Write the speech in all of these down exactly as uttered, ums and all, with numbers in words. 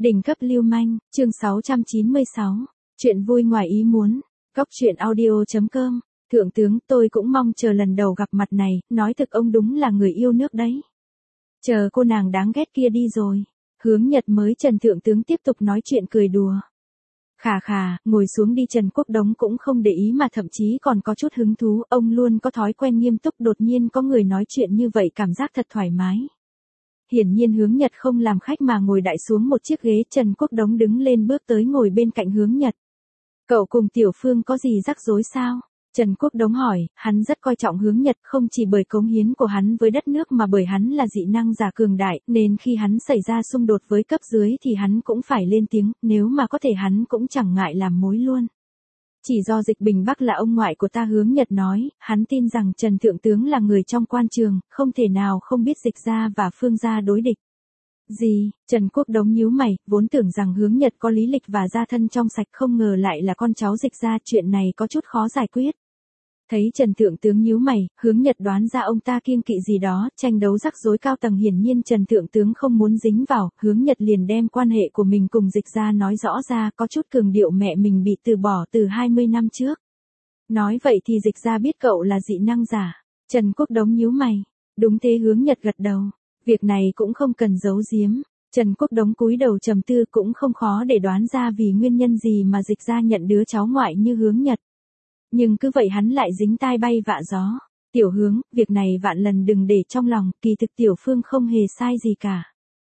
Đỉnh cấp lưu manh, chương sáu trăm chín mươi sáu. Chuyện vui ngoài ý muốn. Góc truyện audio chấm com. Thượng tướng, tôi cũng mong chờ lần đầu gặp mặt này, nói thực ông đúng là người yêu nước đấy. Chờ cô nàng đáng ghét kia đi rồi. Hướng Nhật mới Trần thượng tướng tiếp tục nói chuyện cười đùa. Khà khà, ngồi xuống đi. Trần Quốc Đống cũng không để ý mà thậm chí còn có chút hứng thú, ông luôn có thói quen nghiêm túc, đột nhiên có người nói chuyện như vậy cảm giác thật thoải mái. Hiển nhiên Hướng Nhật không làm khách mà ngồi đại xuống một chiếc ghế. Trần Quốc Đống đứng lên bước tới ngồi bên cạnh Hướng Nhật. Cậu cùng Tiểu Phương có gì rắc rối sao? Trần Quốc Đống hỏi, hắn rất coi trọng Hướng Nhật không chỉ bởi cống hiến của hắn với đất nước mà bởi hắn là dị năng giả cường đại, nên khi hắn xảy ra xung đột với cấp dưới thì hắn cũng phải lên tiếng, nếu mà có thể hắn cũng chẳng ngại làm mối luôn. Chỉ do Dịch Bình Bắc là ông ngoại của ta. Hướng Nhật nói, hắn tin rằng Trần Thượng Tướng là người trong quan trường, không thể nào không biết Dịch gia và Phương gia đối địch. Gì? Trần Quốc Đống nhíu mày, vốn tưởng rằng Hướng Nhật có lý lịch và gia thân trong sạch, không ngờ lại là con cháu Dịch gia, chuyện này có chút khó giải quyết. Thấy Trần Thượng Tướng nhíu mày, Hướng Nhật đoán ra ông ta kiêng kỵ gì đó, tranh đấu rắc rối cao tầng. Hiển nhiên Trần Thượng Tướng không muốn dính vào, Hướng Nhật liền đem quan hệ của mình cùng Dịch gia nói rõ ra, có chút cường điệu mẹ mình bị từ bỏ từ hai mươi năm trước. Nói vậy thì Dịch gia biết cậu là dị năng giả. Trần Quốc Đống nhíu mày. Đúng thế. Hướng Nhật gật đầu. Việc này cũng không cần giấu giếm. Trần Quốc Đống cúi đầu trầm tư, cũng không khó để đoán ra vì nguyên nhân gì mà Dịch gia nhận đứa cháu ngoại như Hướng Nhật. Nhưng cứ vậy hắn lại dính tai bay vạ gió. Tiểu Hướng, việc này vạn lần đừng để trong lòng, kỳ thực Tiểu Phương không hề sai gì cả.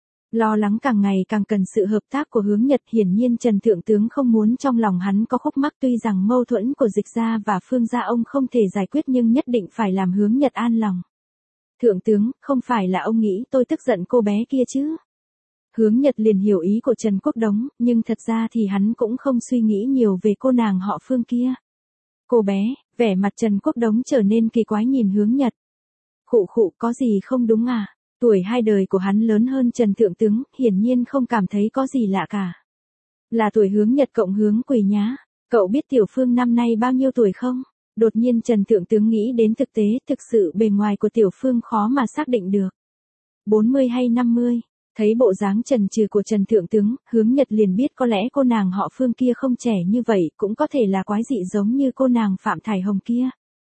Lo lắng càng ngày càng cần sự hợp tác của Hướng Nhật. Hiển nhiên Trần Thượng Tướng không muốn trong lòng hắn có khúc mắc, tuy rằng mâu thuẫn của Dịch gia và Phương gia ông không thể giải quyết nhưng nhất định phải làm Hướng Nhật an lòng. Thượng tướng, không phải là ông nghĩ tôi tức giận cô bé kia chứ? Hướng Nhật liền hiểu ý của Trần Quốc Đống, nhưng thật ra thì hắn cũng không suy nghĩ nhiều về cô nàng họ Phương kia. Cô bé, vẻ mặt Trần Quốc Đống trở nên kỳ quái nhìn Hướng Nhật. Khụ khụ, có gì không đúng à? Tuổi hai đời của hắn lớn hơn Trần Thượng Tướng, hiển nhiên không cảm thấy có gì lạ cả. Là tuổi Hướng Nhật cộng Hướng Quỳ nhá. Cậu biết Tiểu Phương năm nay bao nhiêu tuổi không? Đột nhiên Trần Thượng Tướng nghĩ đến thực tế, thực sự bề ngoài của Tiểu Phương khó mà xác định được. bốn mươi hay năm mươi? Thấy bộ dáng chần chừ của Trần Thượng Tướng, Hướng Nhật liền biết có lẽ cô nàng họ Phương kia không trẻ như vậy, cũng có thể là quái dị giống như cô nàng Phạm Thải Hồng kia.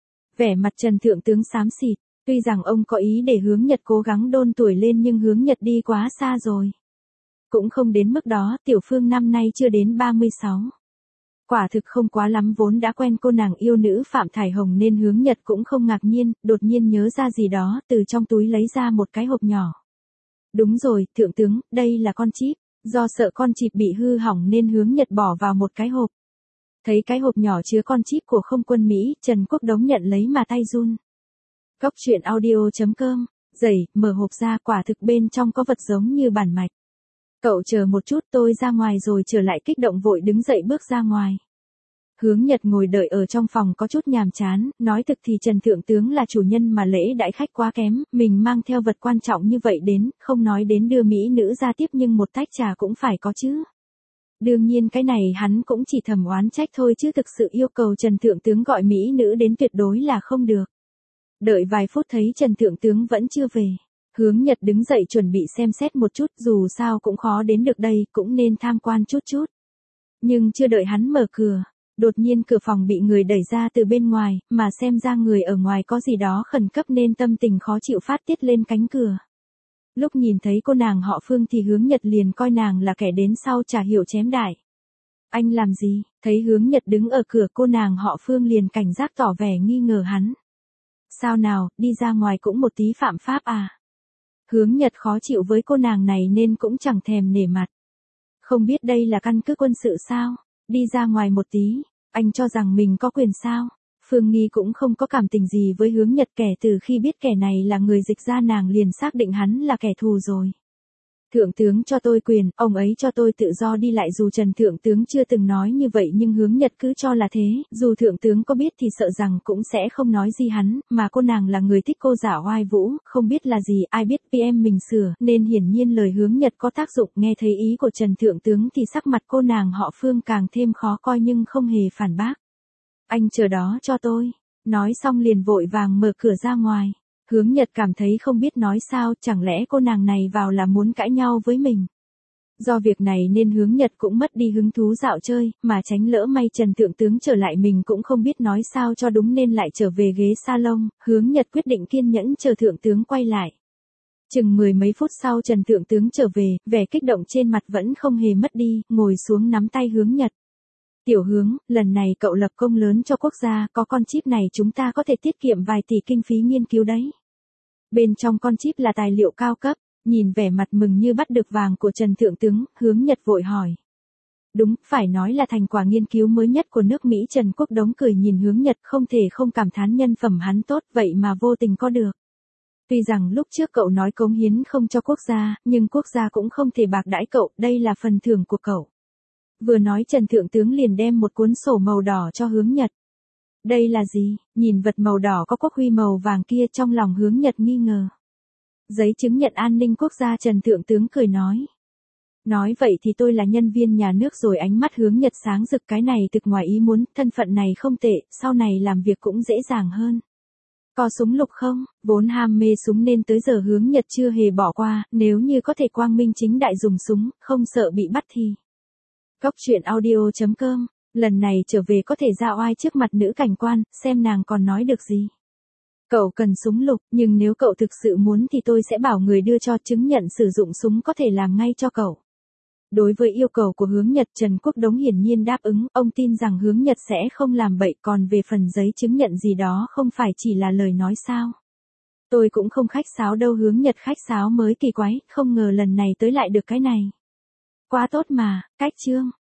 Vẻ mặt Trần Thượng Tướng xám xịt, tuy rằng ông có ý để Hướng Nhật cố gắng đôn tuổi lên nhưng Hướng Nhật đi quá xa rồi. Cũng không đến mức đó. Tiểu Phương năm nay chưa đến ba mươi sáu. Quả thực không quá lắm, vốn đã quen cô nàng yêu nữ Phạm Thải Hồng nên Hướng Nhật cũng không ngạc nhiên, đột nhiên nhớ ra gì đó, từ trong túi lấy ra một cái hộp nhỏ. Đúng rồi, Thượng Tướng, đây là con chip. Do sợ con chip bị hư hỏng nên Hướng Nhật bỏ vào một cái hộp. Thấy cái hộp nhỏ chứa con chip của không quân Mỹ, Trần Quốc Đống nhận lấy mà tay run. Góc truyện audio chấm com. Dày, mở hộp ra, quả thực bên trong có vật giống như bản mạch. Cậu chờ một chút, tôi ra ngoài rồi trở lại. Kích động vội đứng dậy bước ra ngoài. Hướng Nhật ngồi đợi ở trong phòng có chút nhàm chán, nói thực thì Trần Thượng Tướng là chủ nhân mà lễ đãi khách quá kém, mình mang theo vật quan trọng như vậy đến, không nói đến đưa mỹ nữ ra tiếp nhưng một tách trà cũng phải có chứ. Đương nhiên cái này hắn cũng chỉ thầm oán trách thôi chứ thực sự yêu cầu Trần Thượng Tướng gọi mỹ nữ đến tuyệt đối là không được. Đợi vài phút thấy Trần Thượng Tướng vẫn chưa về. Hướng Nhật đứng dậy chuẩn bị xem xét một chút, dù sao cũng khó đến được đây, cũng nên tham quan chút chút. Nhưng chưa đợi hắn mở cửa, đột nhiên cửa phòng bị người đẩy ra từ bên ngoài, mà xem ra người ở ngoài có gì đó khẩn cấp nên tâm tình khó chịu phát tiết lên cánh cửa. Lúc nhìn thấy cô nàng họ Phương thì Hướng Nhật liền coi nàng là kẻ đến sau chả hiểu chém đại. Anh làm gì? Thấy Hướng Nhật đứng ở cửa, cô nàng họ Phương liền cảnh giác tỏ vẻ nghi ngờ hắn. Sao nào, đi ra ngoài cũng một tí phạm pháp à? Hướng Nhật khó chịu với cô nàng này nên cũng chẳng thèm nể mặt. Không biết đây là căn cứ quân sự sao? Đi ra ngoài một tí, anh cho rằng mình có quyền sao? Phương Nghi cũng không có cảm tình gì với Hướng Nhật, kể từ khi biết kẻ này là người Dịch gia nàng liền xác định hắn là kẻ thù rồi. Thượng tướng cho tôi quyền, ông ấy cho tôi tự do đi lại. Dù Trần Thượng Tướng chưa từng nói như vậy nhưng Hướng Nhật cứ cho là thế, dù Thượng Tướng có biết thì sợ rằng cũng sẽ không nói gì hắn, mà cô nàng là người thích cô giả oai vũ, không biết là gì, ai biết pê em mình sửa, nên hiển nhiên lời Hướng Nhật có tác dụng. Nghe thấy ý của Trần Thượng Tướng thì sắc mặt cô nàng họ Phương càng thêm khó coi nhưng không hề phản bác. Anh chờ đó cho tôi. Nói xong liền vội vàng mở cửa ra ngoài. Hướng Nhật cảm thấy không biết nói sao, chẳng lẽ cô nàng này vào là muốn cãi nhau với mình. Do việc này nên Hướng Nhật cũng mất đi hứng thú dạo chơi, mà tránh lỡ may Trần Thượng Tướng trở lại mình cũng không biết nói sao cho đúng nên lại trở về ghế salon, Hướng Nhật quyết định kiên nhẫn chờ Thượng Tướng quay lại. Chừng mười mấy phút sau Trần Thượng Tướng trở về, vẻ kích động trên mặt vẫn không hề mất đi, ngồi xuống nắm tay Hướng Nhật. Tiểu Hướng, lần này cậu lập công lớn cho quốc gia, có con chip này chúng ta có thể tiết kiệm vài tỷ kinh phí nghiên cứu đấy. Bên trong con chip là tài liệu cao cấp, nhìn vẻ mặt mừng như bắt được vàng của Trần Thượng Tướng, Hướng Nhật vội hỏi. Đúng, phải nói là thành quả nghiên cứu mới nhất của nước Mỹ. Trần Quốc Đống cười nhìn Hướng Nhật, không thể không cảm thán nhân phẩm hắn tốt, vậy mà vô tình có được. Tuy rằng lúc trước cậu nói cống hiến không cho quốc gia, nhưng quốc gia cũng không thể bạc đãi cậu, đây là phần thưởng của cậu. Vừa nói Trần Thượng Tướng liền đem một cuốn sổ màu đỏ cho Hướng Nhật. Đây là gì? Nhìn vật màu đỏ có quốc huy màu vàng kia, trong lòng Hướng Nhật nghi ngờ. Giấy chứng nhận an ninh quốc gia. Trần Thượng Tướng cười nói. Nói vậy thì tôi là nhân viên nhà nước rồi. Ánh mắt Hướng Nhật sáng rực, cái này thực ngoài ý muốn, thân phận này không tệ, sau này làm việc cũng dễ dàng hơn. Có súng lục không? Vốn ham mê súng nên tới giờ Hướng Nhật chưa hề bỏ qua, nếu như có thể quang minh chính đại dùng súng, không sợ bị bắt thì. Góc truyện audio chấm com, lần này trở về có thể ra oai trước mặt nữ cảnh quan, xem nàng còn nói được gì. Cậu cần súng lục, nhưng nếu cậu thực sự muốn thì tôi sẽ bảo người đưa cho chứng nhận sử dụng súng, có thể làm ngay cho cậu. Đối với yêu cầu của Hướng Nhật, Trần Quốc Đống hiển nhiên đáp ứng, ông tin rằng Hướng Nhật sẽ không làm bậy, còn về phần giấy chứng nhận gì đó không phải chỉ là lời nói sao. Tôi cũng không khách sáo đâu. Hướng Nhật khách sáo mới kỳ quái, không ngờ lần này tới lại được cái này. Quá tốt mà, cách chương.